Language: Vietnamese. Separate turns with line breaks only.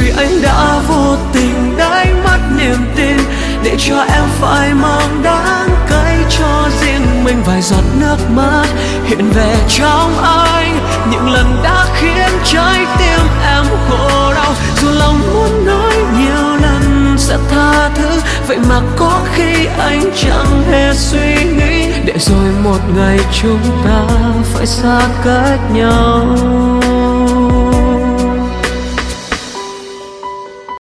vì anh đã vô tình đánh mất niềm tin, để cho em phải mang đắng cay cho riêng mình. Vài giọt nước mắt hiện về trong anh, những lần đã khiến trái tim em khổ đau. Dù lòng muốn nói nhiều lần sẽ tha thứ, vậy mà có khi anh chẳng hề suy nghĩ, để rồi một ngày chúng ta phải xa cách nhau.